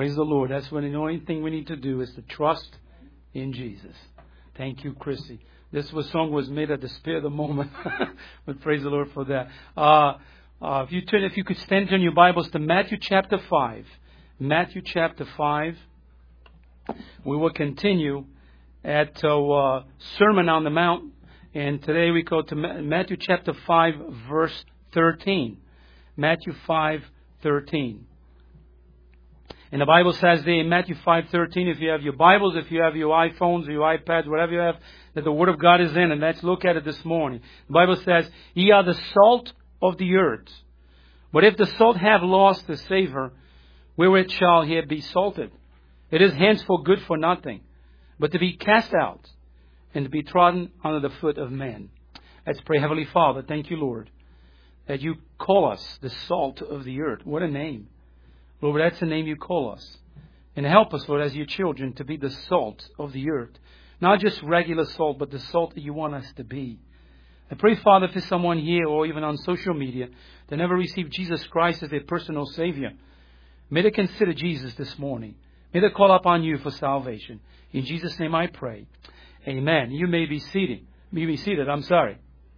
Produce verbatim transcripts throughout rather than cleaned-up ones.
Praise the Lord. That's when the only thing we need to do is to trust in Jesus. Thank you, Chrissy. This was, song was made at the spur of the moment. But praise the Lord for that. Uh, uh, if you turn, if you could stand in your Bibles to Matthew chapter five. Matthew chapter five. We will continue at uh, Sermon on the Mount. And today we go to Matthew chapter five, verse thirteen. Matthew five, thirteen. And the Bible says there in Matthew five thirteen, if you have your Bibles, if you have your iPhones or your iPads, whatever you have, that the Word of God is in. And let's look at it this morning. The Bible says, ye are the salt of the earth. But if the salt have lost the savour, wherewith shall he be salted? It is henceforth good for nothing, but to be cast out and to be trodden under the foot of men. Let's pray. Heavenly Father, thank you, Lord, that you call us the salt of the earth. What a name. Lord, that's the name you call us. And help us, Lord, as your children, to be the salt of the earth. Not just regular salt, but the salt that you want us to be. I pray, Father, for someone here or even on social media that never received Jesus Christ as their personal Savior. May they consider Jesus this morning. May they call upon you for salvation. In Jesus' name I pray. Amen. You may be seated. You may be seated. I'm sorry.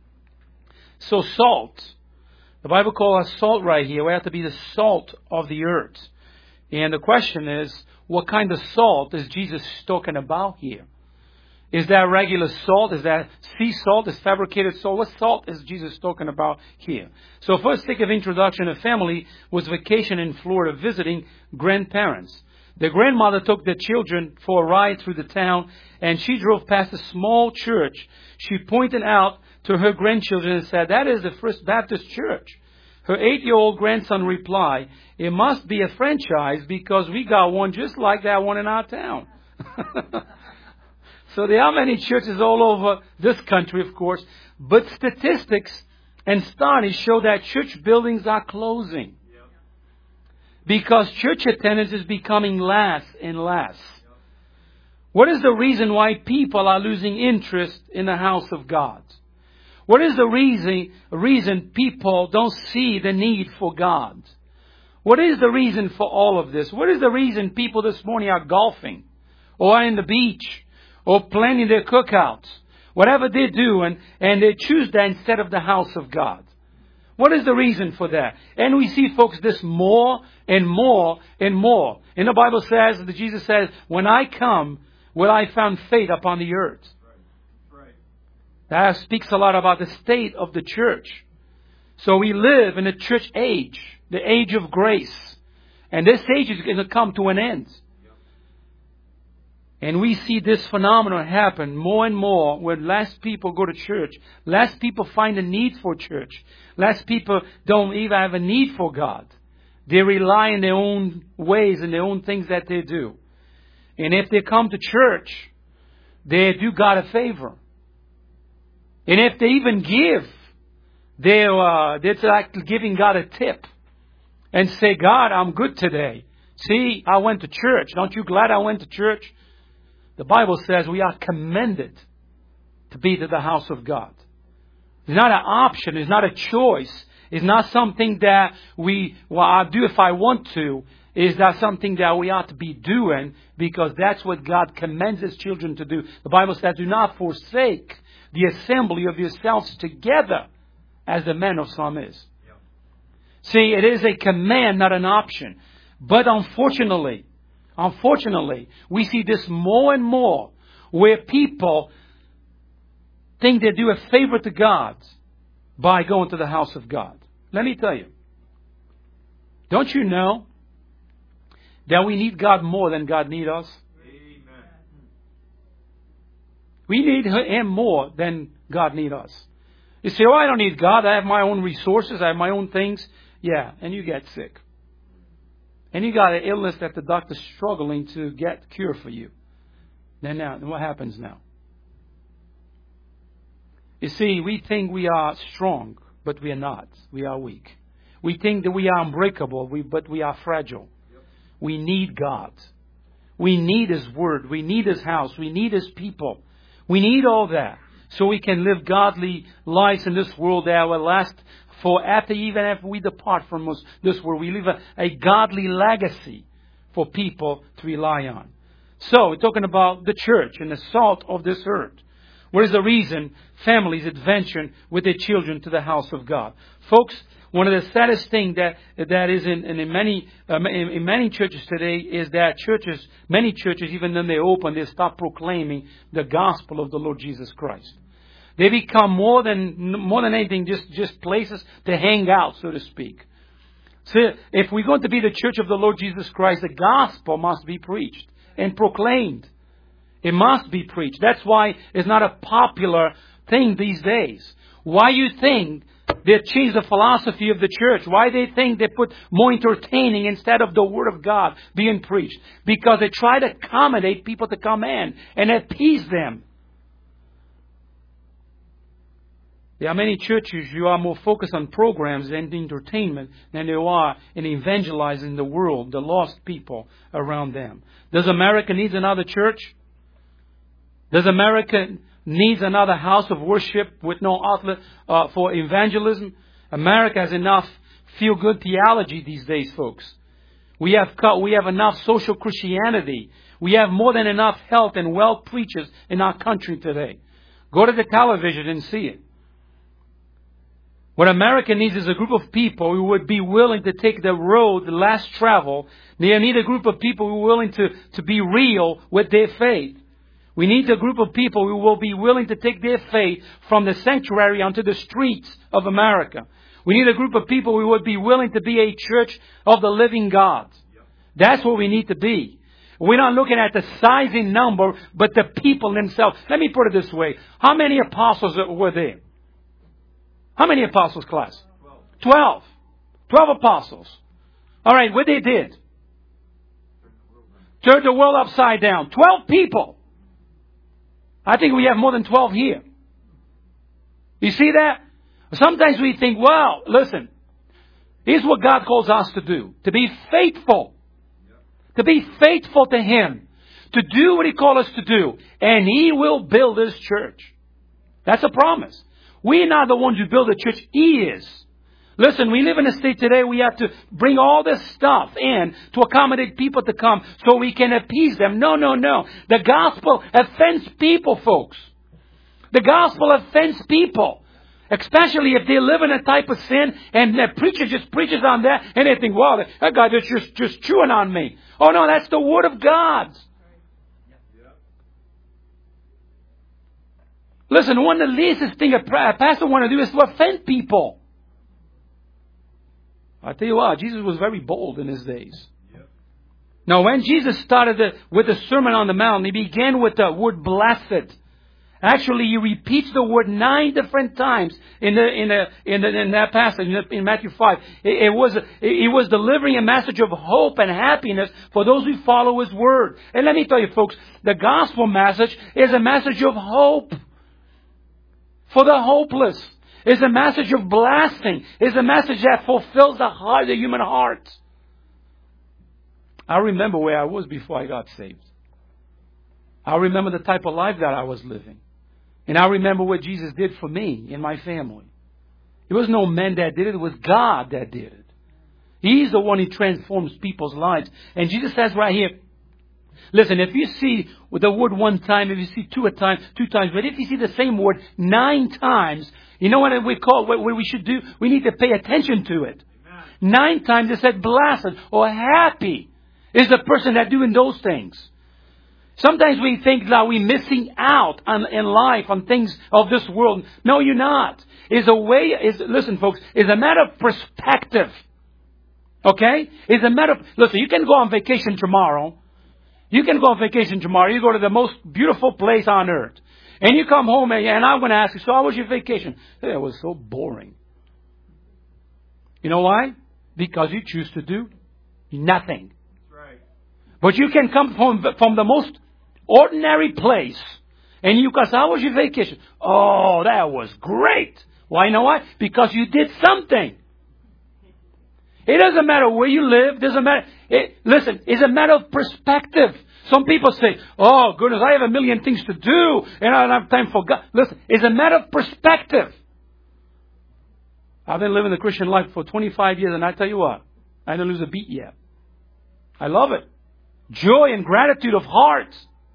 So salt. The Bible calls us salt right here. We have to be the salt of the earth. And the question is, what kind of salt is Jesus talking about here? Is that regular salt? Is that sea salt? Is fabricated salt? What salt is Jesus talking about here? So first think of introduction. A family was vacation in Florida visiting grandparents. The grandmother took the children for a ride through the town, and she drove past a small church. She pointed out to her grandchildren and said, that is the First Baptist Church. Her eight-year-old grandson replied, it must be a franchise because we got one just like that one in our town. So there are many churches all over this country, of course, but statistics and studies show that church buildings are closing. Because church attendance is becoming less and less. What is the reason why people are losing interest in the house of God? What is the reason, reason people don't see the need for God? What is the reason for all of this? What is the reason people this morning are golfing or are in the beach or planning their cookouts? Whatever they do, and, and they choose that instead of the house of God. What is the reason for that? And we see, folks, this more and more and more. And the Bible says, that Jesus says, when I come, will I find faith upon the earth? Right. Right. That speaks a lot about the state of the church. So we live in a church age, the age of grace. And this age is going to come to an end. And we see this phenomenon happen more and more where less people go to church. Less people find a need for church. Less people don't even have a need for God. They rely on their own ways and their own things that they do. And if they come to church, they do God a favor. And if they even give, they're, uh, they're like giving God a tip. And say, God, I'm good today. See, I went to church. Aren't you glad I went to church? The Bible says we are commended to be to the house of God. It's not an option. It's not a choice. It's not something that we, well, I'll do if I want to. It's not something that we ought to be doing because that's what God commends His children to do. The Bible says, do not forsake the assembly of yourselves together as the man of some is. Yep. See, it is a command, not an option. But unfortunately, Unfortunately, we see this more and more where people think they do a favor to God by going to the house of God. Let me tell you, don't you know that we need God more than God needs us? Amen. We need Him more than God needs us. You say, oh, I don't need God. I have my own resources. I have my own things. Yeah, and you get sick. And you got an illness that the doctor's struggling to get cure for you. Then now, what happens now? You see, we think we are strong, but we are not. We are weak. We think that we are unbreakable, but we are fragile. Yep. We need God. We need His Word. We need His house. We need His people. We need all that so we can live godly lives in this world that will last for after, even after we depart from us, this world. We leave a, a godly legacy for people to rely on. So, we're talking about the church and the salt of this earth. What is the reason families adventure with their children to the house of God? Folks, one of the saddest things that that is in, in many uh, in, in many churches today is that churches, many churches, even when they open, they stop proclaiming the gospel of the Lord Jesus Christ. They become more than more than anything just, just places to hang out, so to speak. So if we're going to be the church of the Lord Jesus Christ, the gospel must be preached and proclaimed. It must be preached. That's why it's not a popular thing these days. Why you think they changed the philosophy of the church? Why they think they put more entertaining instead of the Word of God being preached? Because they try to accommodate people to come in and appease them. There are many churches who are more focused on programs and entertainment than they are in evangelizing the world, the lost people around them. Does America need another church? Does America need another house of worship with no outlet uh, for evangelism? America has enough feel-good theology these days, folks. We have we have enough social Christianity. We have more than enough health and wealth preachers in our country today. Go to the television and see it. What America needs is a group of people who would be willing to take the road less traveled. They need a group of people who are willing to, to be real with their faith. We need a group of people who will be willing to take their faith from the sanctuary onto the streets of America. We need a group of people who would be willing to be a church of the living God. That's what we need to be. We're not looking at the size in number, but the people themselves. Let me put it this way. How many apostles were there? How many apostles, class? Twelve. Twelve apostles. All right, what they did? Turned the world upside down. Twelve people. I think we have more than twelve here. You see that? Sometimes we think, well, listen, here's what God calls us to do. To be faithful. To be faithful to Him. To do what He called us to do. And He will build His church. That's a promise. We're not the ones who build the church. He is. Listen, we live in a state today we have to bring all this stuff in to accommodate people to come so we can appease them. No, no, no. The gospel offends people, folks. The gospel offends people. Especially if they live in a type of sin and the preacher just preaches on that and they think, well, that guy is just, just chewing on me. Oh no, that's the Word of God. Listen, one of the least thing a pastor want to do is to offend people. I tell you what, Jesus was very bold in His days. Yep. Now, when Jesus started the, with the Sermon on the Mount, He began with the word blessed. Actually, He repeats the word nine different times in the in the in, the, in that passage in Matthew five. It, it was He was delivering a message of hope and happiness for those who follow His word. And let me tell you, folks, the gospel message is a message of hope. For the hopeless. It's a message of blessing. It's a message that fulfills the heart, the human heart. I remember where I was before I got saved. I remember the type of life that I was living. And I remember what Jesus did for me and my family. It was no man that did it. It was God that did it. He's the one who transforms people's lives. And Jesus says right here, listen, if you see the word one time, if you see two a time, two times, but if you see the same word nine times, you know what we call, what we should do? We need to pay attention to it. Amen. Nine times it said blessed or happy is the person that doing those things. Sometimes we think that we're missing out on, in life on things of this world. No, you're not. It's a way, is listen folks, it's a matter of perspective. Okay? It's a matter of, listen, you can go on vacation tomorrow. You can go on vacation tomorrow. You go to the most beautiful place on earth. And you come home and, and I'm going to ask you, so how was your vacation? Hey, it was so boring. You know why? Because you choose to do nothing. That's right. But you can come from, from the most ordinary place and you can say, how was your vacation? Oh, that was great. Why? You know why? Because you did something. It doesn't matter where you live. Doesn't matter. It, listen, it's a matter of perspective. Some people say, oh, goodness, I have a million things to do and I don't have time for God. Listen, it's a matter of perspective. I've been living the Christian life for twenty-five years and I tell you what, I didn't lose a beat yet. I love it. joy and gratitude of heart.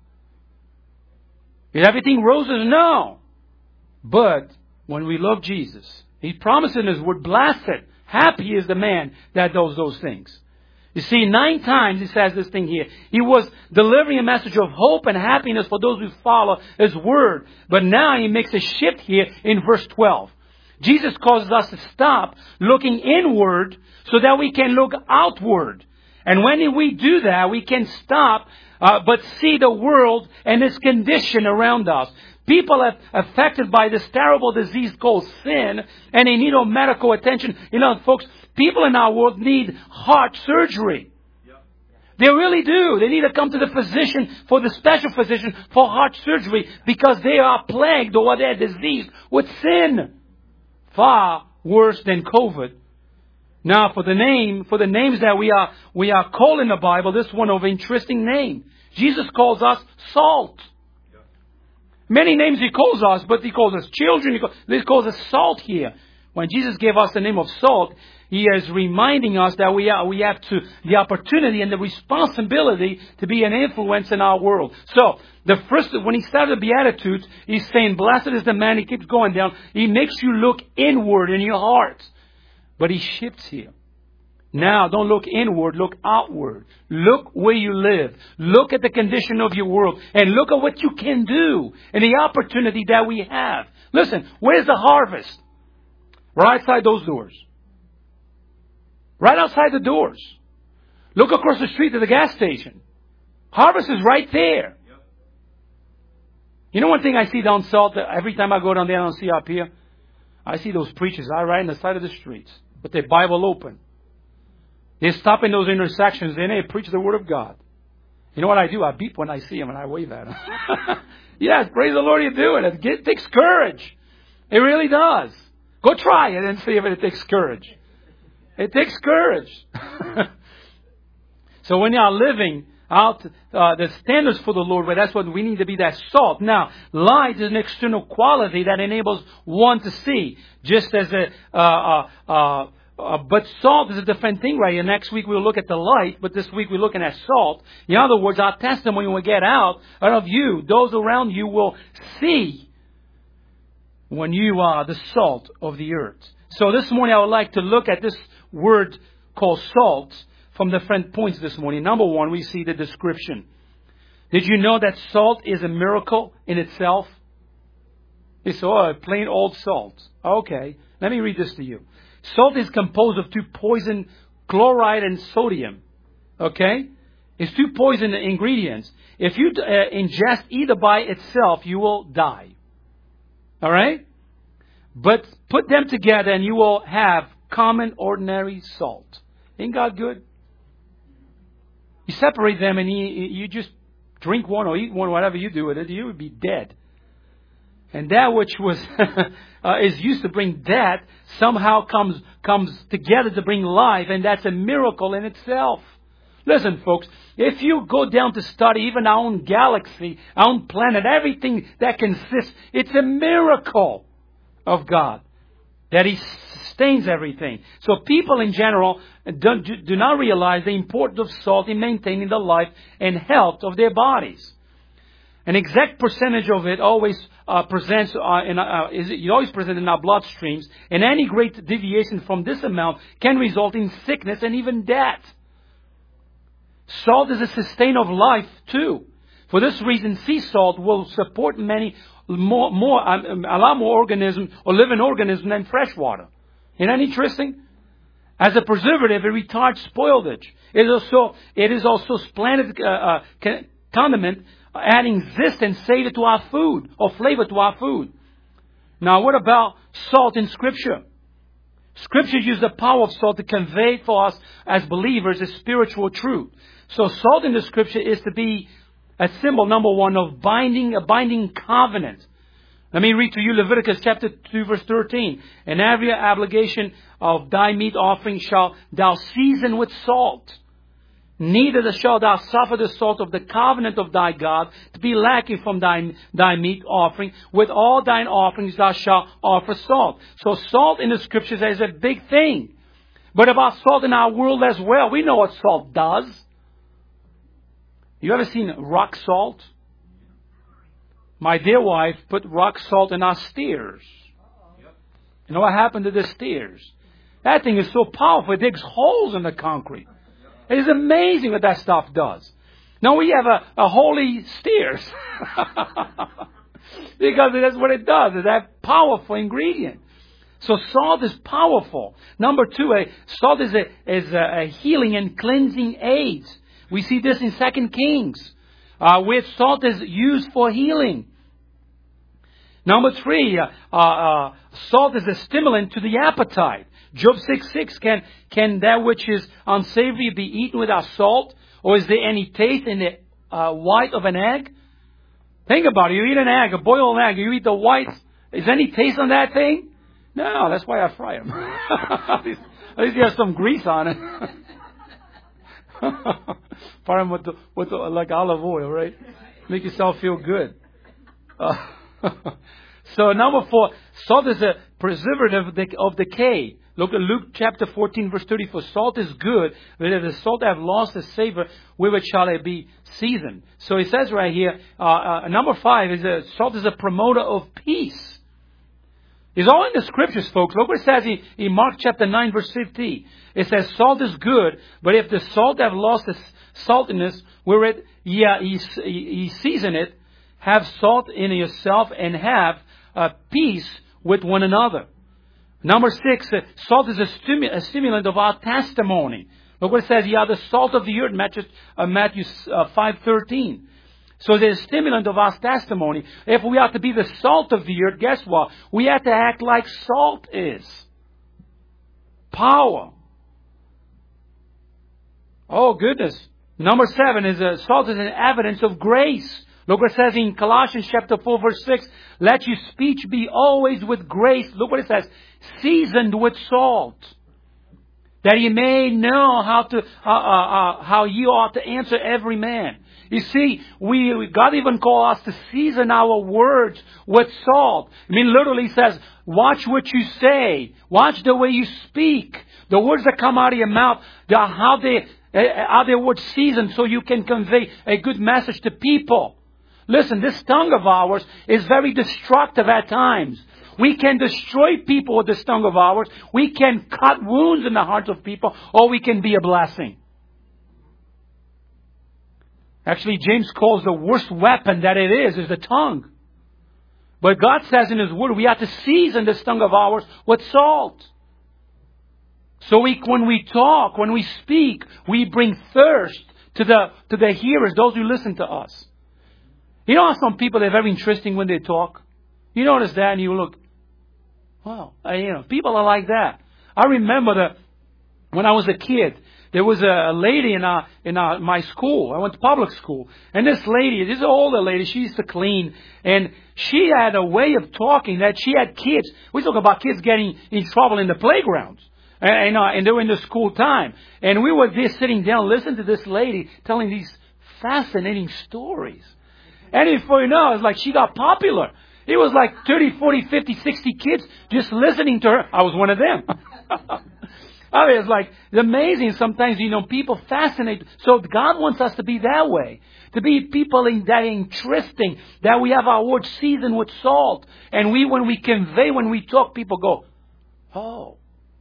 Is everything roses? No. But when we love Jesus, He promised in His word, blessed, happy is the man that does those things. You see, nine times He says this thing here. He was delivering a message of hope and happiness for those who follow His word. But now He makes a shift here in verse twelve. Jesus causes us to stop looking inward so that we can look outward. And when we do that, we can stop uh, but see the world and its condition around us. People are affected by this terrible disease called sin, and they need medical attention. You know, folks, people in our world need heart surgery. Yep. They really do. They need to come to the physician, for the special physician, for heart surgery, because they are plagued or they're diseased with sin. Far worse than COVID. Now, for the name, for the names that we are we are called in the Bible, this one of an interesting name. Jesus calls us salt. Many names He calls us, but He calls us children. He calls, he calls us salt here. When Jesus gave us the name of salt, He is reminding us that we are, we have to, the opportunity and the responsibility to be an influence in our world. So, the first, when He started the Beatitudes, He's saying, blessed is the man. He keeps going down. He makes you look inward in your heart. But He shifts here. Now, don't look inward, look outward. Look where you live. Look at the condition of your world. And look at what you can do and the opportunity that we have. Listen, where's the harvest? Right outside those doors. Right outside the doors. Look across the street to the gas station. Harvest is right there. Yep. You know one thing I see down south, every time I go down there and see up here? I see those preachers out right on the side of the streets with their Bible open. They stop in those intersections and they preach the Word of God. You know what I do? I beep when I see them and I wave at them. Yes, praise the Lord, you do it. It takes courage. It really does. Go try it and see if it takes courage. It takes courage. So when you are living out uh, the standards for the Lord, well, that's what we need to be, that salt. Now, light is an external quality that enables one to see. Just as a... Uh, uh, uh, Uh, but salt is a different thing right here. Next week we'll look at the light, but this week we're looking at salt. In other words, our testimony will get out, out of you. Those around you will see when you are the salt of the earth. So this morning I would like to look at this word called salt from different points this morning. Number one, we see the description. Did you know that salt is a miracle in itself? It's oh, plain old salt. Okay, let me read this to you. Salt is composed of two poison, chloride and sodium. Okay? It's two poison ingredients. If you uh, ingest either by itself, you will die. Alright? But put them together and you will have common, ordinary salt. Ain't God good? You separate them and you, you just drink one or eat one, whatever you do with it, you would be dead. And that which was uh, is used to bring death somehow comes comes together to bring life, and that's a miracle in itself. Listen, folks, if you go down to study even our own galaxy, our own planet, everything that consists, it's a miracle of God that He sustains everything. So people in general do, do not realize the importance of salt in maintaining the life and health of their bodies. An exact percentage of it always uh, presents uh, in, uh, is it always present in our bloodstreams, and any great deviation from this amount can result in sickness and even death. Salt is a sustainer of life too. For this reason, sea salt will support many more, more um, a lot more organisms or living organisms than fresh water. Isn't that interesting? As a preservative, it retards spoilage. It is also it is also splendid uh, uh, condiment, adding zest and savor to our food, or flavor to our food. Now, what about salt in Scripture? Scripture uses the power of salt to convey for us as believers a spiritual truth. So salt in the Scripture is to be a symbol, number one, of binding, a binding covenant. Let me read to you Leviticus chapter two, verse thirteen. And every obligation of thy meat offering shall thou season with salt. Neither shalt thou suffer the salt of the covenant of thy God to be lacking from thy, thy meat offering. With all thine offerings thou shalt offer salt. So salt in the Scriptures is a big thing. But about salt in our world as well, we know what salt does. You ever seen rock salt? My dear wife put rock salt in our stairs. You know what happened to the stairs? That thing is so powerful, it digs holes in the concrete. It is amazing what that stuff does. Now we have a, a holy stairs. Because that's what it does. It's that powerful ingredient. So salt is powerful. Number two, a, salt is, a, is a, a healing and cleansing aid. We see this in Second Kings, uh, where salt is used for healing. Number three, uh, uh, uh, salt is a stimulant to the appetite. Job six six, can, can that which is unsavory be eaten without salt? Or is there any taste in the uh, white of an egg? Think about it. You eat an egg, a boiled egg, you eat the whites. Is there any taste on that thing? No, that's why I fry them. at, least, at least you have some grease on it. Fry them with, the, with the, like olive oil, right? Make yourself feel good. Uh, so number four, salt is a preservative of decay. Look at Luke chapter fourteen, verse thirty-four. Salt is good, but if the salt have lost its savor, wherewith shall it be seasoned? So it says right here, uh, uh, number five is that salt is a promoter of peace. It's all in the scriptures, folks. Look what it says in, in Mark chapter nine, verse fifty. It says, salt is good, but if the salt have lost its saltiness, wherewith ye, ye, ye season it, have salt in yourself and have uh, peace with one another. Number six, uh, salt is a, stimu- a stimulant of our testimony. Look what it says, ye are the salt of the earth, Matthew, uh, Matthew uh, five thirteen. So there's a stimulant of our testimony. If we are to be the salt of the earth, guess what? We have to act like salt is. Power. Oh goodness. Number seven is uh, salt is an evidence of grace. Look what it says in Colossians chapter four, verse six. Let your speech be always with grace. Look what it says. Seasoned with salt. That ye may know how to uh, uh, uh, how ye ought to answer every man. You see, we God even called us to season our words with salt. I mean, literally says, watch what you say. Watch the way you speak. The words that come out of your mouth, how they are their words seasoned so you can convey a good message to people. Listen, this tongue of ours is very destructive at times. We can destroy people with this tongue of ours. We can cut wounds in the hearts of people, or we can be a blessing. Actually, James calls the worst weapon that it is, is the tongue. But God says in His Word, we have to season this tongue of ours with salt. So we, when we talk, when we speak, we bring thirst to the, to the hearers, those who listen to us. You know how some people are very interesting when they talk? You notice that and you look, wow, you know, people are like that. I remember that when I was a kid, there was a lady in our, in our, my school. I went to public school. And this lady, this is an older lady, she used to clean. And she had a way of talking that she had kids. We talk about kids getting in trouble in the playgrounds. And, and, uh, and they were in the school time. And we were there sitting down, listening to this lady telling these fascinating stories. And before you know, it's like she got popular. It was like thirty, forty, fifty, sixty kids just listening to her. I was one of them. I mean, it's like, it's amazing sometimes, you know, people fascinate. So God wants us to be that way. To be people in, that interesting, that we have our words seasoned with salt. And we, when we convey, when we talk, people go, oh.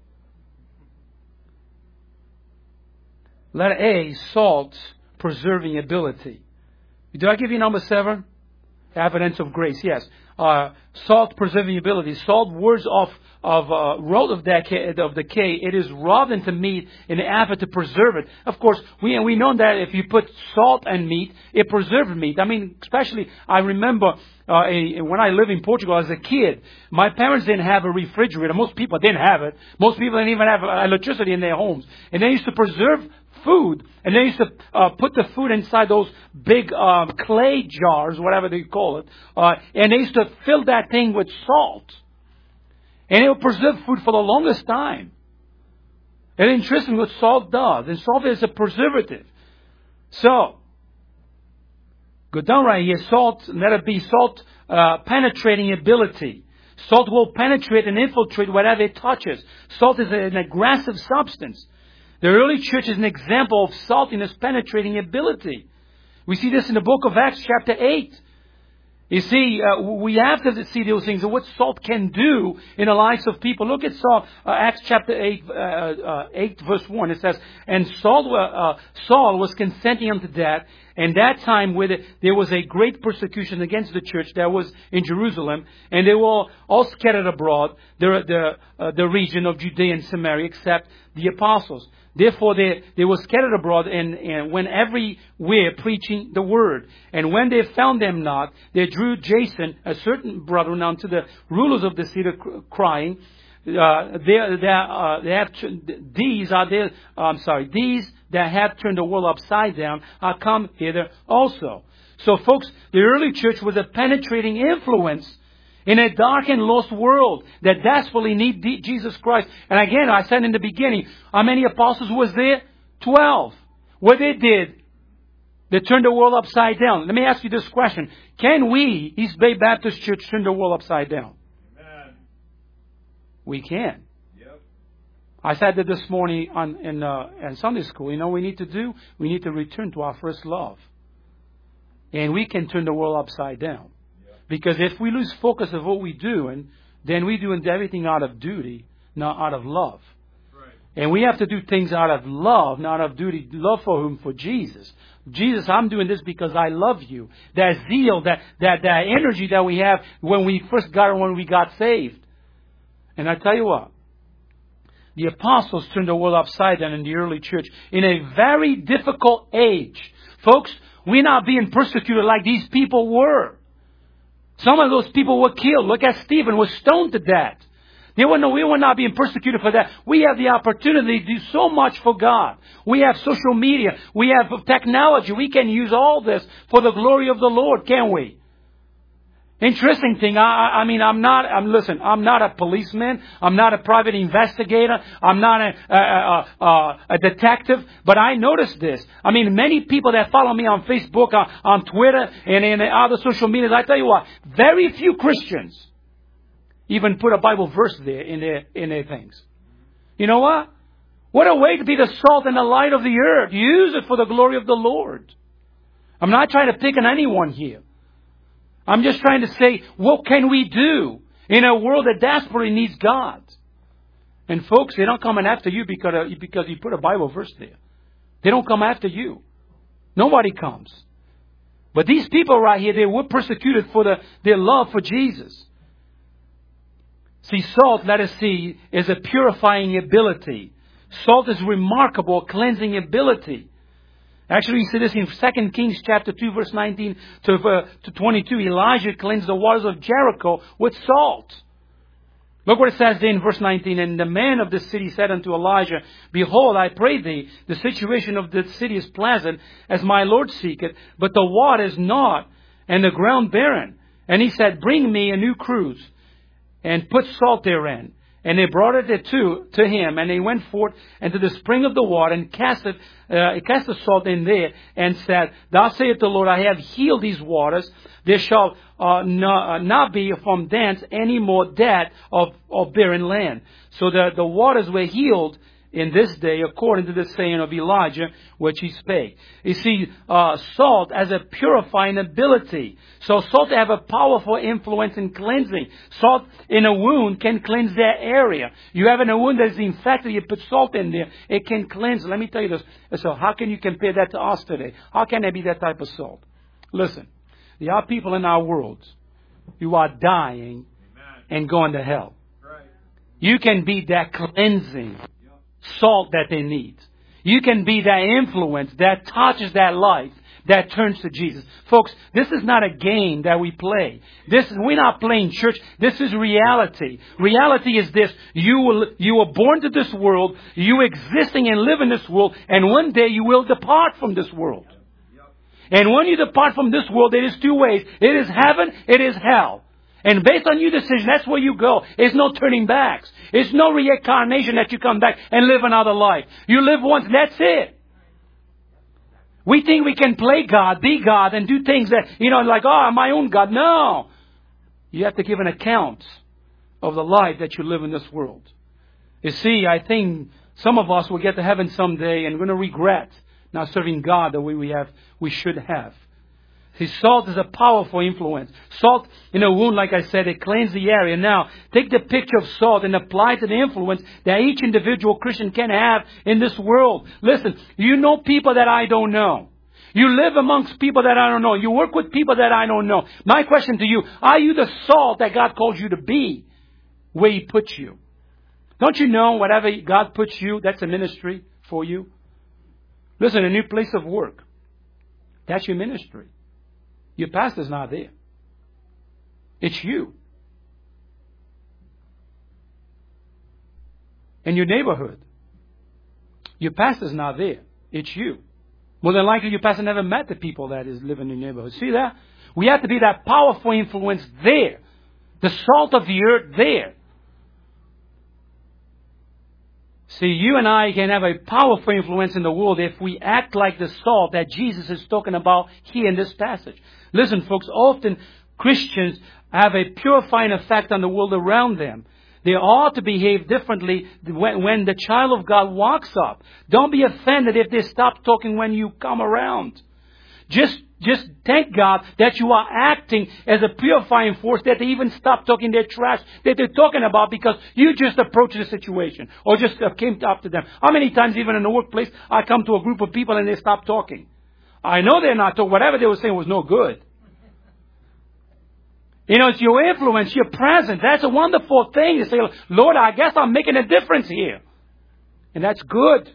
Letter A, salt's preserving ability. Did I give you number seven? Evidence of grace, yes. Uh, salt preserving ability. Salt words of of uh, road of decay, of decay. It is rubbed into meat in the effort to preserve it. Of course, we we know that if you put salt and meat, it preserves meat. I mean, especially I remember uh, a, when I lived in Portugal as a kid, my parents didn't have a refrigerator. Most people didn't have it. Most people didn't even have electricity in their homes, and they used to preserve food, and they used to uh, put the food inside those big um, clay jars, whatever they call it, uh, and they used to fill that thing with salt, and it would preserve food for the longest time. And interesting what salt does, and salt is a preservative. So, go down right here, salt, let it be salt uh, penetrating ability. Salt will penetrate and infiltrate whatever it touches. Salt is an aggressive substance. The early church is an example of saltiness penetrating ability. We see this in the book of Acts chapter eight. You see, uh, we have to see those things and what salt can do in the lives of people. Look at Saul, uh, Acts chapter eight, uh, uh, eight verse one. It says, and Saul, uh, Saul was consenting unto death. And that time where the, there was a great persecution against the church that was in Jerusalem. And they were all, all scattered abroad, the, the, uh, the region of Judea and Samaria, except the apostles. Therefore, they, they were scattered abroad and, and went everywhere preaching the word. And when they found them not, they drew Jason, a certain brethren, unto the rulers of the city, crying, uh, they, they, uh, they have, these are their, uh, I'm sorry, these that have turned the world upside down are come hither also. So, folks, the early church was a penetrating influence in a dark and lost world that desperately need Jesus Christ. And again, I said in the beginning, how many apostles was there? Twelve. What they did, they turned the world upside down. Let me ask you this question. Can we, East Bay Baptist Church, turn the world upside down? Amen. We can. Yep. I said that this morning on, in, uh, in Sunday school. You know what we need to do? We need to return to our first love. And we can turn the world upside down. Because if we lose focus of what we're doing, then we're doing everything out of duty, not out of love. Right. And we have to do things out of love, not out of duty. Love for whom? For Jesus. Jesus, I'm doing this because I love you. That zeal, that, that, that energy that we have when we first got when we got saved. And I tell you what, the apostles turned the world upside down in the early church in a very difficult age. Folks, we're not being persecuted like these people were. Some of those people were killed. Look at Stephen, was stoned to death. They were no, we were not being persecuted for that. We have the opportunity to do so much for God. We have social media. We have technology. We can use all this for the glory of the Lord, can't we? Interesting thing, I, I mean, I'm not, I'm, listen, I'm not a policeman. I'm not a private investigator. I'm not a, a, a, a detective. But I noticed this. I mean, many people that follow me on Facebook, on, on Twitter, and in other social media, I tell you what, very few Christians even put a Bible verse there in their, in their things. You know what? What a way to be the salt and the light of the earth. Use it for the glory of the Lord. I'm not trying to pick on anyone here. I'm just trying to say, what can we do in a world that desperately needs God? And folks, they don't come after you because, uh, because you put a Bible verse there. They don't come after you. Nobody comes. But these people right here, they were persecuted for the, their love for Jesus. See, salt, let us see, is a purifying ability. Salt is remarkable cleansing ability. Actually, we see this in Second Kings chapter two, verse nineteen to, uh, to twenty-two. Elijah cleansed the waters of Jericho with salt. Look what it says there in verse nineteen. And the man of the city said unto Elijah, Behold, I pray thee, the situation of the city is pleasant, as my Lord seeketh, but the water is not, and the ground barren. And he said, Bring me a new cruse, and put salt therein. And they brought it to, to him, and they went forth into the spring of the water, and cast it, uh, cast the salt in there, and said, Thus saith the Lord, I have healed these waters. There shall uh, not, uh, not be from thence any more dead of, of barren land. So the, the waters were healed in this day, according to the saying of Elijah, which he spake. You see, uh, salt has a purifying ability. So salt have a powerful influence in cleansing. Salt in a wound can cleanse that area. You have in a wound that is infected, you put salt in there, it can cleanse. Let me tell you this. So how can you compare that to us today? How can there be that type of salt? Listen, there are people in our world who are dying and going to hell. You can be that cleansing salt that they need. You can be that influence that touches that life, that turns to Jesus. Folks, this is not a game that we play. This we're not playing church. This is reality. Reality is this. You will, you were born to this world. You existing and live in this world. And one day you will depart from this world. And when you depart from this world, it is two ways. It is heaven. It is hell. And based on your decision, that's where you go. It's no turning backs. It's no reincarnation that you come back and live another life. You live once, that's it. We think we can play God, be God, and do things that, you know, like, oh, I'm my own God. No. You have to give an account of the life that you live in this world. You see, I think some of us will get to heaven someday and we're going to regret not serving God the way we have, we should have. See, salt is a powerful influence. Salt in a wound, like I said, it cleans the area. Now, take the picture of salt and apply it to the influence that each individual Christian can have in this world. Listen, you know people that I don't know. You live amongst people that I don't know. You work with people that I don't know. My question to you, are you the salt that God calls you to be where He puts you? Don't you know whatever God puts you, that's a ministry for you? Listen, a new place of work, that's your ministry. Your pastor's not there. It's you. In your neighborhood, your pastor's not there. It's you. More than likely, your pastor never met the people that is living in your neighborhood. See that? We have to be that powerful influence there. The salt of the earth there. See, you and I can have a powerful influence in the world if we act like the salt that Jesus is talking about here in this passage. Listen, folks, often Christians have a purifying effect on the world around them. They ought to behave differently when, when the child of God walks up. Don't be offended if they stop talking when you come around. Just, just thank God that you are acting as a purifying force, that they even stop talking their trash that they're talking about because you just approached the situation or just came up to them. How many times even in the workplace I come to a group of people and they stop talking? I know they're not talking. Whatever they were saying was no good. You know, it's your influence, your presence. That's a wonderful thing to say, Lord, I guess I'm making a difference here. And that's good.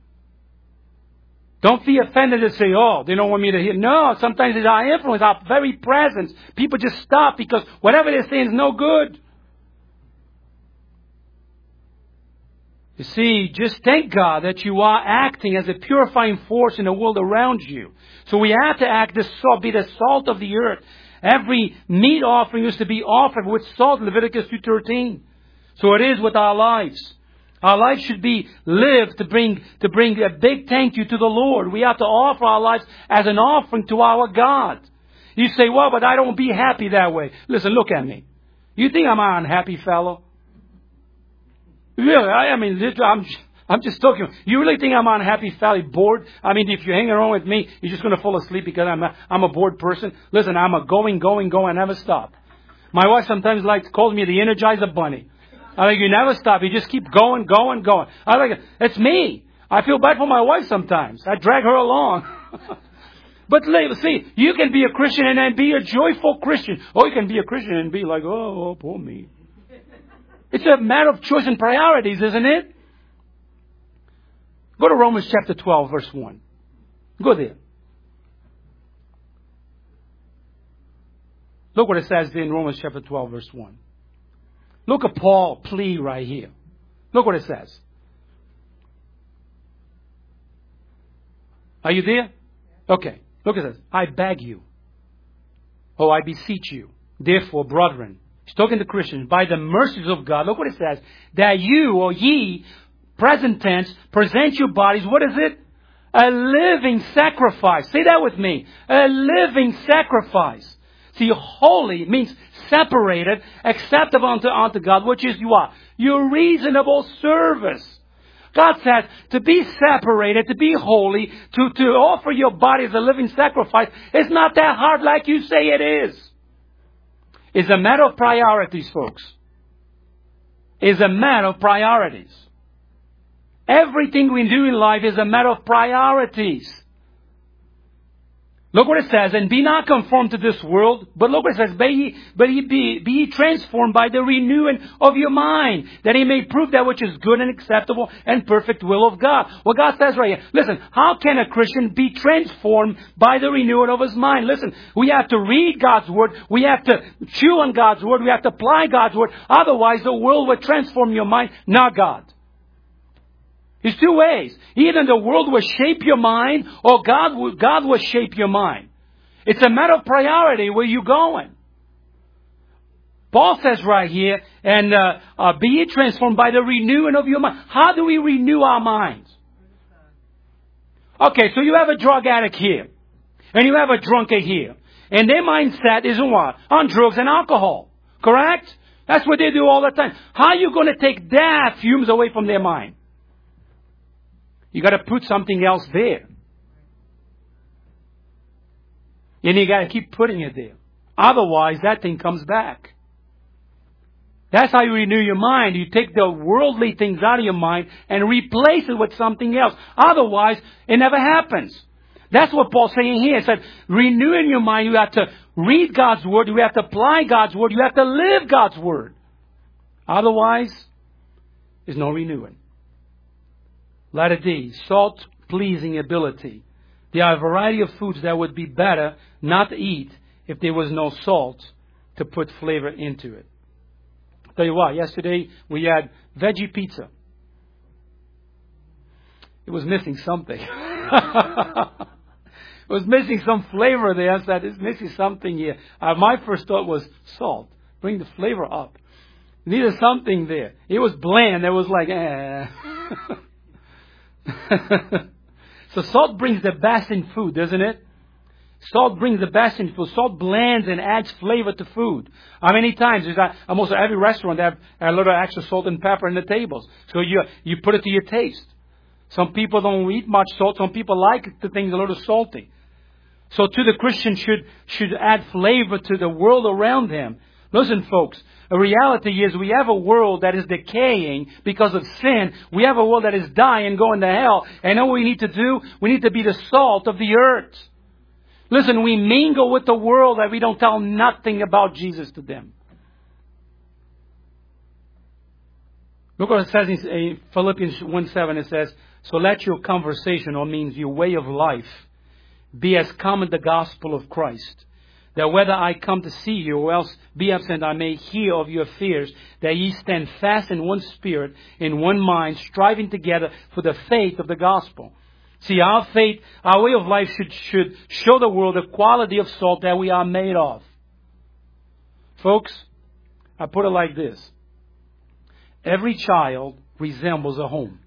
Don't be offended and say, oh, they don't want me to hear. No, sometimes it's our influence, our very presence. People just stop because whatever they're saying is no good. You see, just thank God that you are acting as a purifying force in the world around you. So we have to act this salt, be the salt of the earth. Every meat offering used to be offered with salt, Leviticus two thirteen. So it is with our lives. Our lives should be lived to bring to bring a big thank you to the Lord. We have to offer our lives as an offering to our God. You say, well, but I don't be happy that way. Listen, look at me. You think I'm an unhappy fellow? Really? I, I mean, I'm, I'm just talking. You really think I'm an unhappy fellow, bored? I mean, if you hang around with me, you're just going to fall asleep because I'm a, I'm a bored person. Listen, I'm a going, going, going. I never stop. My wife sometimes likes calls me the Energizer Bunny. I think you never stop. You just keep going, going, going. I like it. It's me. I feel bad for my wife sometimes. I drag her along. But see, you can be a Christian and then be a joyful Christian. Or you can be a Christian and be like, oh, oh poor me. It's a matter of choice and priorities, isn't it? Go to Romans chapter twelve, verse one. Go there. Look what it says there in Romans chapter twelve, verse one. Look at Paul's plea right here. Look what it says. Are you there? Okay. Look at this. I beg you. Oh, I beseech you. Therefore, brethren. He's talking to Christians. By the mercies of God. Look what it says. That you or ye, present tense, present your bodies. What is it? A living sacrifice. Say that with me. A living sacrifice. See, holy means separated, acceptable unto, unto God, which is you are. Your reasonable service. God says to be separated, to be holy, to, to offer your body as a living sacrifice, it's not that hard like you say it is. It's a matter of priorities, folks. It's a matter of priorities. Everything we do in life is a matter of priorities. Look what it says, and be not conformed to this world, but look what it says, be ye, but ye be, be ye transformed by the renewing of your mind, that he may prove that which is good and acceptable and perfect will of God. What God says right here, listen, how can a Christian be transformed by the renewing of his mind? Listen, we have to read God's Word, we have to chew on God's Word, we have to apply God's Word, otherwise the world will transform your mind, not God. There's two ways. Either the world will shape your mind or God will, God will shape your mind. It's a matter of priority where you're going. Paul says right here, and uh, uh, be ye transformed by the renewing of your mind. How do we renew our minds? Okay, so you have a drug addict here. And you have a drunkard here. And their mindset is on what? On drugs and alcohol. Correct? That's what they do all the time. How are you going to take that fumes away from their mind? You got to put something else there. And you got to keep putting it there. Otherwise, that thing comes back. That's how you renew your mind. You take the worldly things out of your mind and replace it with something else. Otherwise, it never happens. That's what Paul's saying here. He said, renewing your mind, you have to read God's Word, you have to apply God's Word, you have to live God's Word. Otherwise, there's no renewing. Letter D, salt-pleasing ability. There are a variety of foods that would be better not to eat if there was no salt to put flavor into it. I'll tell you what, yesterday we had veggie pizza. It was missing something. It was missing some flavor there. I said, it's missing something here. Uh, my first thought was salt. Bring the flavor up. Needed something there. It was bland. It was like, eh. So salt brings the best in food, doesn't it? Salt brings the best in food. Salt blends and adds flavor to food. How many times? There's almost every restaurant they have a little extra salt and pepper in the tables. So you you put it to your taste. Some people don't eat much salt. Some people like the things a little salty. So too the Christian should should add flavor to the world around him. Listen, folks, the reality is we have a world that is decaying because of sin. We have a world that is dying, going to hell. And what we need to do? We need to be the salt of the earth. Listen, we mingle with the world that we don't tell nothing about Jesus to them. Look what it says in Philippians one seven. It says, so let your conversation, or means your way of life, be as common the gospel of Christ. That whether I come to see you or else be absent, I may hear of your fears, that ye stand fast in one spirit, in one mind, striving together for the faith of the gospel. See, our faith, our way of life should, should show the world the quality of salt that we are made of. Folks, I put it like this. Every child resembles a home.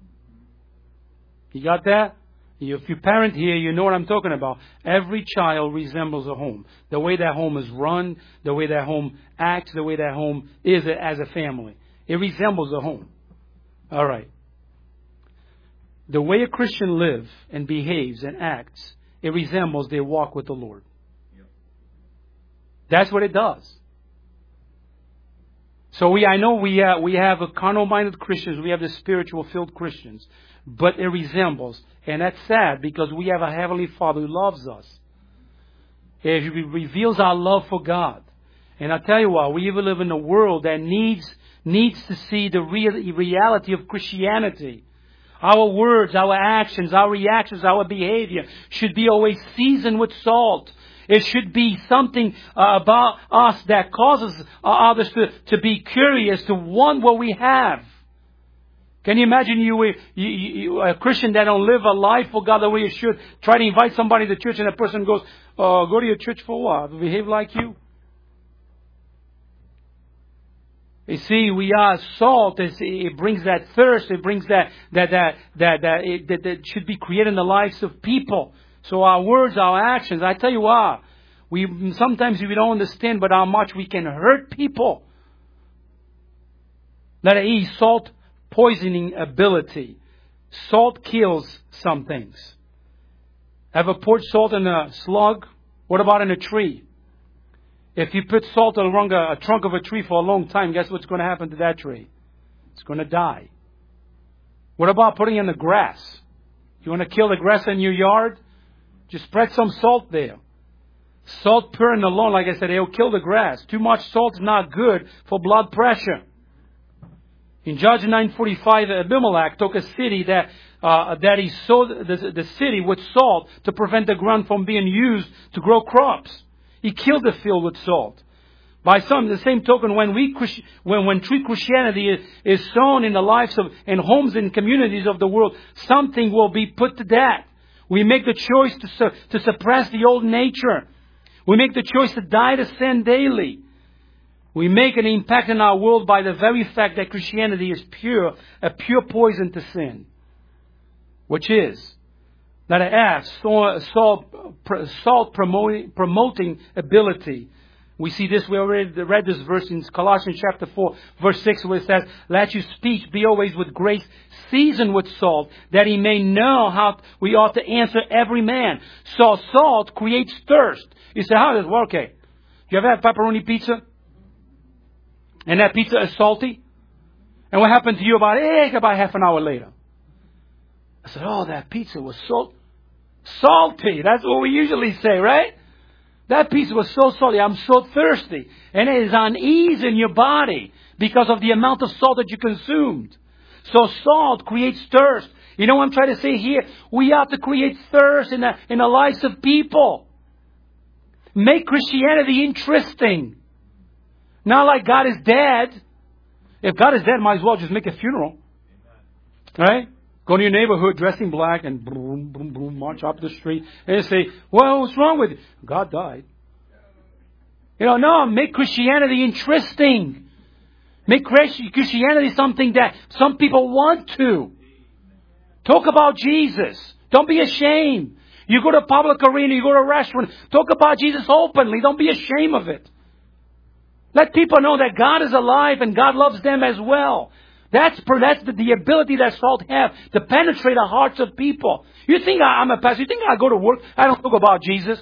You got that? If you parent here, you know what I'm talking about. Every child resembles a home. The way that home is run, the way that home acts, the way that home is as a family. It resembles a home. All right. The way a Christian lives and behaves and acts, it resembles their walk with the Lord. Yep. That's what it does. So we, I know we have, we have a carnal-minded Christians, we have the spiritual-filled Christians, but it resembles, and that's sad because we have a Heavenly Father who loves us. It reveals our love for God. And I tell you what, we even live in a world that needs needs to see the real reality of Christianity. Our words, our actions, our reactions, our behavior should be always seasoned with salt. It should be something uh, about us that causes uh, others to, to be curious, to want what we have. Can you imagine you, you, you a Christian that don't live a life for God the way you should, try to invite somebody to church and a person goes, uh, go to your church for what? To behave like you? You see, we are salt. It brings that thirst. It brings that that that that that, it, that that should be created in the lives of people. So our words, our actions. I tell you what, we sometimes we don't understand, but how much we can hurt people. Letter E, salt poisoning ability. Salt kills some things. Ever poured salt in a slug? What about in a tree? If you put salt along a, a trunk of a tree for a long time, guess what's going to happen to that tree? It's going to die. What about putting it in the grass? You want to kill the grass in your yard? Just spread some salt there. Salt pouring alone, like I said, it'll kill the grass. Too much salt is not good for blood pressure. In Judges nine forty-five, Abimelech took a city that uh, that he sowed the, the city with salt to prevent the ground from being used to grow crops. He killed the field with salt. By some, the same token, when we when when true Christianity is, is sown in the lives of in homes and communities of the world, something will be put to death. We make the choice to su- to suppress the old nature. We make the choice to die to sin daily. We make an impact in our world by the very fact that Christianity is pure, a pure poison to sin, which is. Letter F, salt, salt promoting, promoting ability. We see this, we already read this verse in Colossians chapter four, verse six, where it says, let your speech be always with grace, seasoned with salt, that he may know how we ought to answer every man. So salt creates thirst. You say, how does it work? Okay. You ever had pepperoni pizza? And that pizza is salty? And what happened to you about, eh, about half an hour later? I said, oh, that pizza was so salty. That's what we usually say, right? That pizza was so salty. I'm so thirsty. And it is unease in your body because of the amount of salt that you consumed. So salt creates thirst. You know what I'm trying to say here? We have to create thirst in the, in the lives of people. Make Christianity interesting. Not like God is dead. If God is dead, might as well just make a funeral. Right? Go to your neighborhood dressing black and boom, boom, boom, march up the street and say, well, what's wrong with you? God died. You know, no, make Christianity interesting. Make Christianity something that some people want to. Talk about Jesus. Don't be ashamed. You go to a public arena, you go to a restaurant, talk about Jesus openly. Don't be ashamed of it. Let people know that God is alive and God loves them as well. That's, that's the, the ability that salt has to penetrate the hearts of people. You think I, I'm a pastor? You think I go to work, I don't talk about Jesus?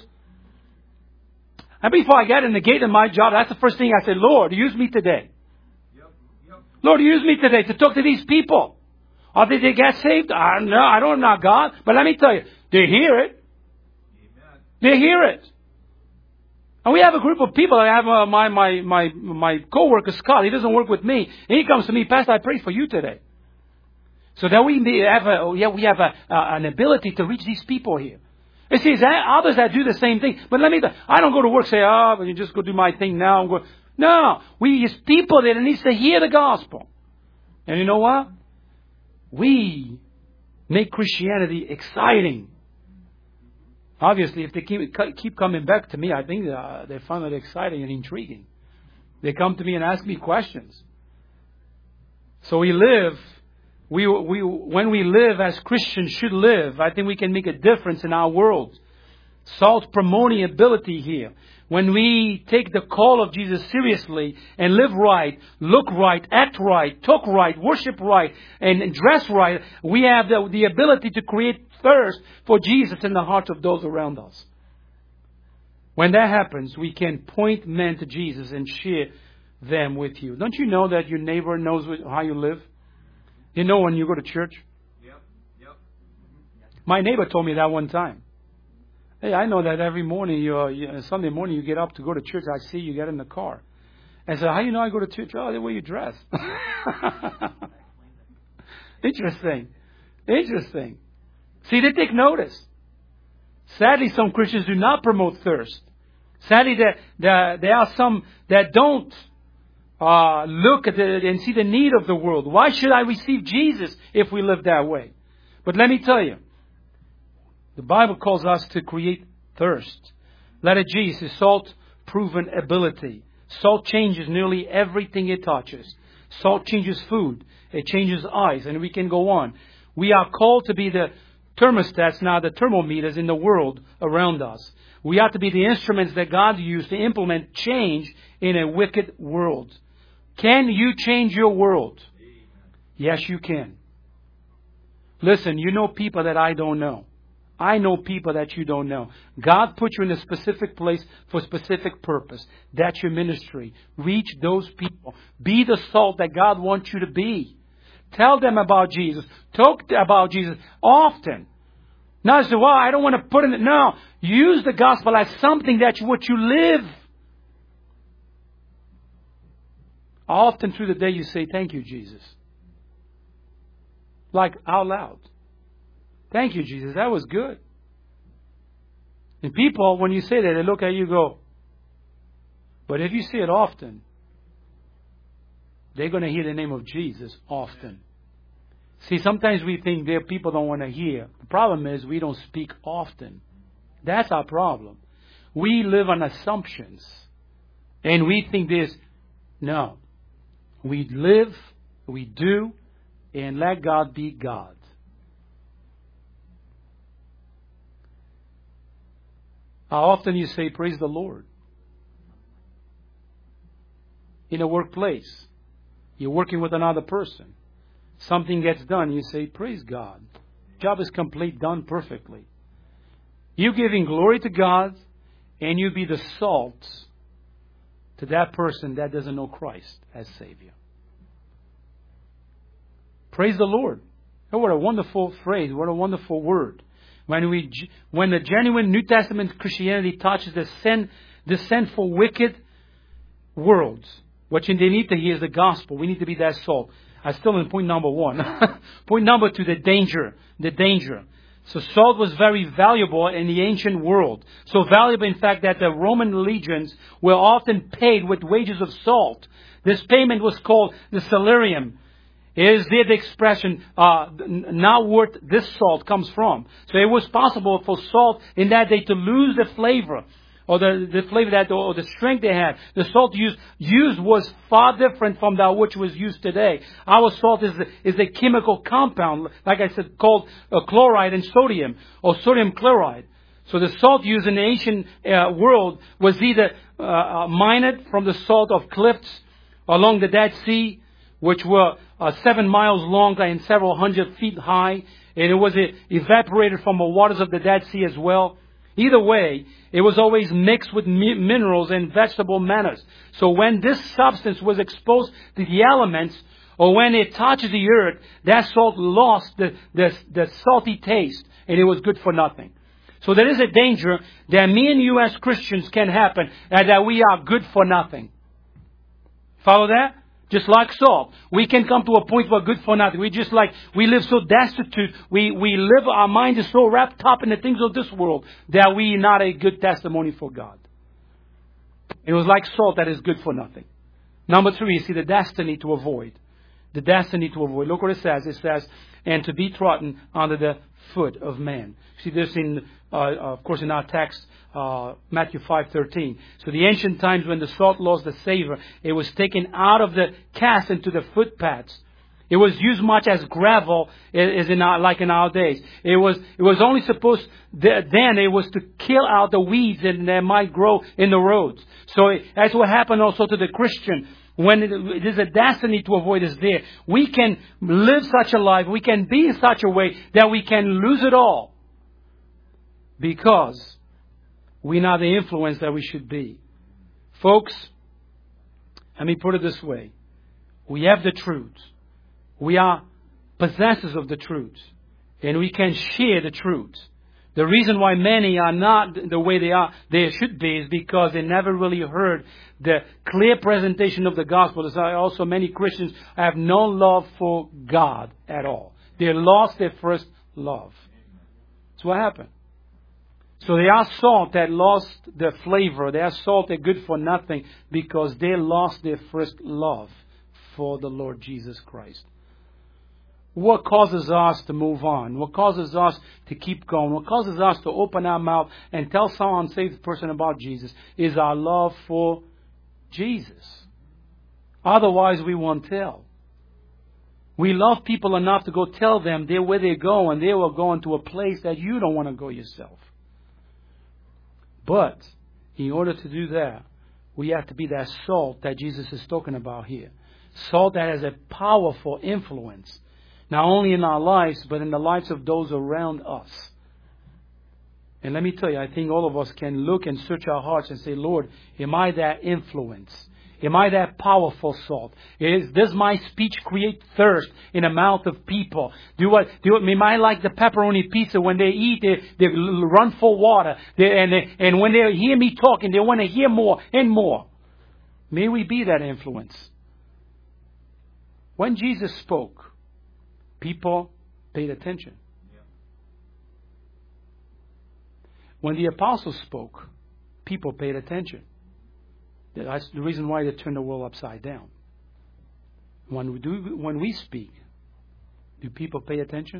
And before I get in the gate of my job, that's the first thing I say, Lord, use me today. Yep, yep. Lord, use me today to talk to these people. Or did they get saved? I don't know. I don't know God. But let me tell you, they hear it. Amen. They hear it. And we have a group of people. I have uh, my my my my coworker Scott. He doesn't work with me. And he comes to me, Pastor, I pray for you today. So that we have a yeah we have a, uh, an ability to reach these people here. You see, that others that do the same thing. But let me. I don't go to work say, oh, but you just go do my thing now. I'm going. No, we use people that needs to hear the gospel. And you know what? We make Christianity exciting. Obviously, if they keep, keep coming back to me, I think uh, they find it exciting and intriguing. They come to me and ask me questions. So we live, we, we, when we live as Christians should live, I think we can make a difference in our world. Salt promoting ability here. When we take the call of Jesus seriously and live right, look right, act right, talk right, worship right, and dress right, we have the, the ability to create thirst for Jesus in the hearts of those around us. When that happens, we can point men to Jesus and share them with you. Don't you know that your neighbor knows how you live? You know when you go to church? Yep. Yep. My neighbor told me that one time. Hey, I know that every morning, you, uh, you, Sunday morning, you get up to go to church. I see you get in the car. I said, how do you know I go to church? Oh, the way you dress. Interesting. Interesting. See, they take notice. Sadly, some Christians do not promote thirst. Sadly, there, there, there are some that don't uh, look at it and see the need of the world. Why should I receive Jesus if we live that way? But let me tell you, the Bible calls us to create thirst. Letter G is salt-proven ability. Salt changes nearly everything it touches. Salt changes food. It changes ice. And we can go on. We are called to be the thermostats, now the thermometers in the world around us. We have to be the instruments that God used to implement change in a wicked world. Can you change your world? Yes, you can. Listen, you know people that I don't know. I know people that you don't know. God put you in a specific place for a specific purpose. That's your ministry. Reach those people. Be the salt that God wants you to be. Tell them about Jesus. Talk about Jesus often. Not say, well, I don't want to put in it. No. Use the gospel as something that's what you live. Often through the day you say, thank you, Jesus. Like out loud. Thank you, Jesus. That was good. And people, when you say that, they look at you and go, but if you say it often, they're going to hear the name of Jesus often. See, sometimes we think there people don't want to hear. The problem is we don't speak often. That's our problem. We live on assumptions. And we think this. No. We live, we do, and let God be God. How often you say, praise the Lord? in a workplace. You're working with another person. Something gets done. You say, praise God. Job is complete, done perfectly. You giving glory to God, and you be the salt to that person that doesn't know Christ as Savior. Praise the Lord. Oh, what a wonderful phrase. What a wonderful word. When we, when the genuine New Testament Christianity touches the sin, the sinful, wicked worlds, what they need to hear is the gospel. We need to be that salt. I'm still in point number one. Point number two, the danger. The danger. So salt was very valuable in the ancient world. So valuable, in fact, that the Roman legions were often paid with wages of salt. This payment was called the salarium. It is there the expression, uh, not worth this salt comes from. So it was possible for salt in that day to lose the flavor, or the, the flavor that, or the strength they had. The salt used, used was far different from that which was used today. Our salt is, is a chemical compound, like I said, called uh, chloride and sodium, or sodium chloride. So the salt used in the ancient uh, world was either uh, uh, mined from the salt of cliffs along the Dead Sea, which were uh, seven miles long and several hundred feet high. And it was uh, evaporated from the waters of the Dead Sea as well. Either way, it was always mixed with mi- minerals and vegetable manners. So when this substance was exposed to the elements, or when it touched the earth, that salt lost the, the, the salty taste, and it was good for nothing. So there is a danger that me and you as Christians can happen, and that we are good for nothing. Follow that? Just like salt. We can come to a point where good for nothing. We just like, we live so destitute. We, we live, our mind is so wrapped up in the things of this world that we are not a good testimony for God. It was like salt that is good for nothing. Number three, you see the destiny to avoid. The destiny to avoid. Look what it says. It says, and to be trodden under the foot of man. See this in, uh, of course, in our text, uh, Matthew five thirteen. So the ancient times when the salt lost the savor, it was taken out of the cast into the footpaths. It was used much as gravel, as in our, like in our days. It was it was only supposed then it was to kill out the weeds that might grow in the roads. So it, that's what happened also to the Christian. When it, it is a destiny to avoid is there, we can live such a life, we can be in such a way that we can lose it all because we're not the influence that we should be. Folks, let me put it this way. We have the truth. We are possessors of the truth. And we can share the truth. The reason why many are not the way they are, they should be, is because they never really heard the clear presentation of the gospel. There's also many Christians have no love for God at all. They lost their first love. That's what happened. So they are salt that lost their flavor. They are salt that good for nothing because they lost their first love for the Lord Jesus Christ. What causes us to move on? What causes us to keep going? What causes us to open our mouth and tell some unsaved person about Jesus is our love for Jesus. Otherwise, we won't tell. We love people enough to go tell them they're where they're going. They will go into a place that you don't want to go yourself. But in order to do that, we have to be that salt that Jesus is talking about here. Salt that has a powerful influence. Not only in our lives, but in the lives of those around us. And let me tell you, I think all of us can look and search our hearts and say, Lord, am I that influence? Am I that powerful salt? Is, does my speech create thirst in the mouth of people? Do what? Do am I like the pepperoni pizza? When they eat, they, they run for water. They, and, they, and when they hear me talking, they want to hear more and more. May we be that influence. When Jesus spoke, people paid attention. When the apostles spoke, people paid attention. That's the reason why they turned the world upside down. When we do, when we speak, do people pay attention?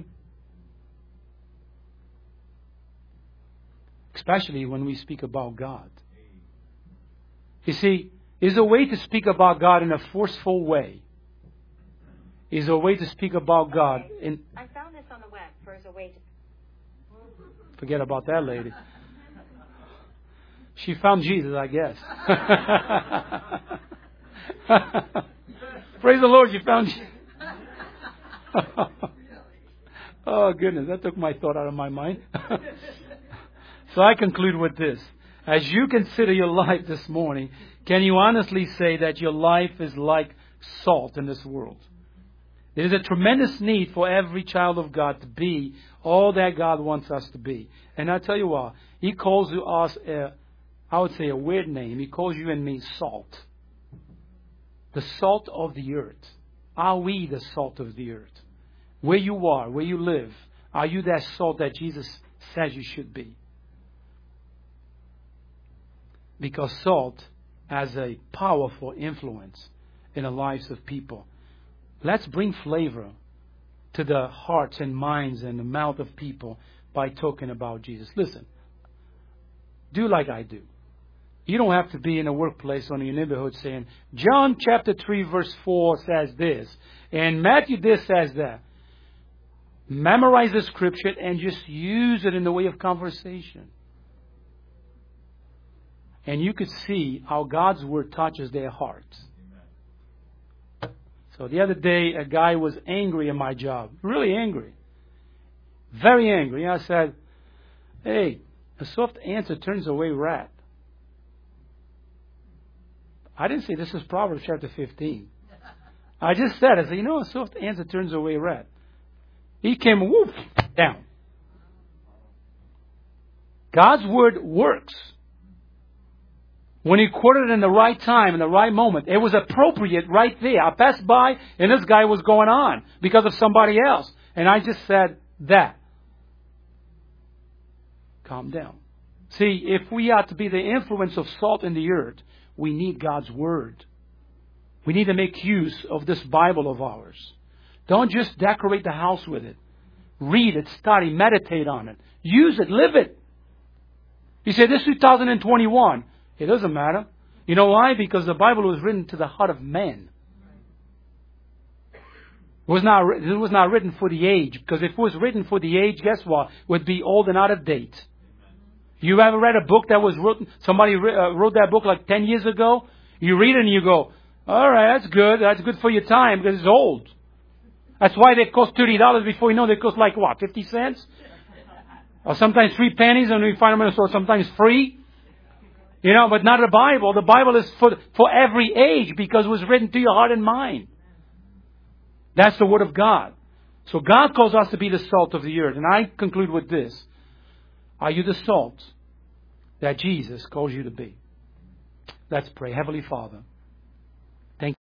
Especially when we speak about God. You see, there's a way to speak about God in a forceful way. Is a way to speak about God. In, I found this on the web for as a way to... Forget about that lady. She found Jesus, I guess. Praise the Lord, you found... Oh, goodness, that took my thought out of my mind. So I conclude with this. As you consider your life this morning, can you honestly say that your life is like salt in this world? There is a tremendous need for every child of God to be all that God wants us to be. And I tell you what, He calls us, a, I would say a weird name. He calls you and me salt. The salt of the earth. Are we the salt of the earth? Where you are, where you live, are you that salt that Jesus says you should be? Because salt has a powerful influence in the lives of people. Let's bring flavor to the hearts and minds and the mouth of people by talking about Jesus. Listen, do like I do. You don't have to be in a workplace or in your neighborhood saying, John chapter three verse four says this, and Matthew this says that. Memorize the scripture and just use it in the way of conversation. And you could see how God's Word touches their hearts. So the other day, a guy was angry at my job. Really angry. Very angry. I said, hey, a soft answer turns away wrath. I didn't say this is Proverbs chapter fifteen. I just said, I said, you know, a soft answer turns away wrath. He came whoop down. God's Word works. When He quoted it in the right time, in the right moment, it was appropriate right there. I passed by and this guy was going on because of somebody else. And I just said that. Calm down. See, if we are to be the influence of salt in the earth, we need God's Word. We need to make use of this Bible of ours. Don't just decorate the house with it. Read it, study, meditate on it. Use it, live it. You say, this is two thousand twenty-one. It doesn't matter. You know why? Because the Bible was written to the heart of man. It was not, it was not written for the age. Because if it was written for the age, guess what? It would be old and out of date. You ever read a book that was written, somebody wrote that book like ten years ago? You read it and you go, all right, that's good. That's good for your time because it's old. That's why they cost thirty dollars. Before you know, they cost like what, fifty cents? Or sometimes three pennies, and we find them in the store sometimes free. You know, but not the Bible. The Bible is for, for every age because it was written to your heart and mind. That's the Word of God. So God calls us to be the salt of the earth. And I conclude with this. Are you the salt that Jesus calls you to be? Let's pray. Heavenly Father.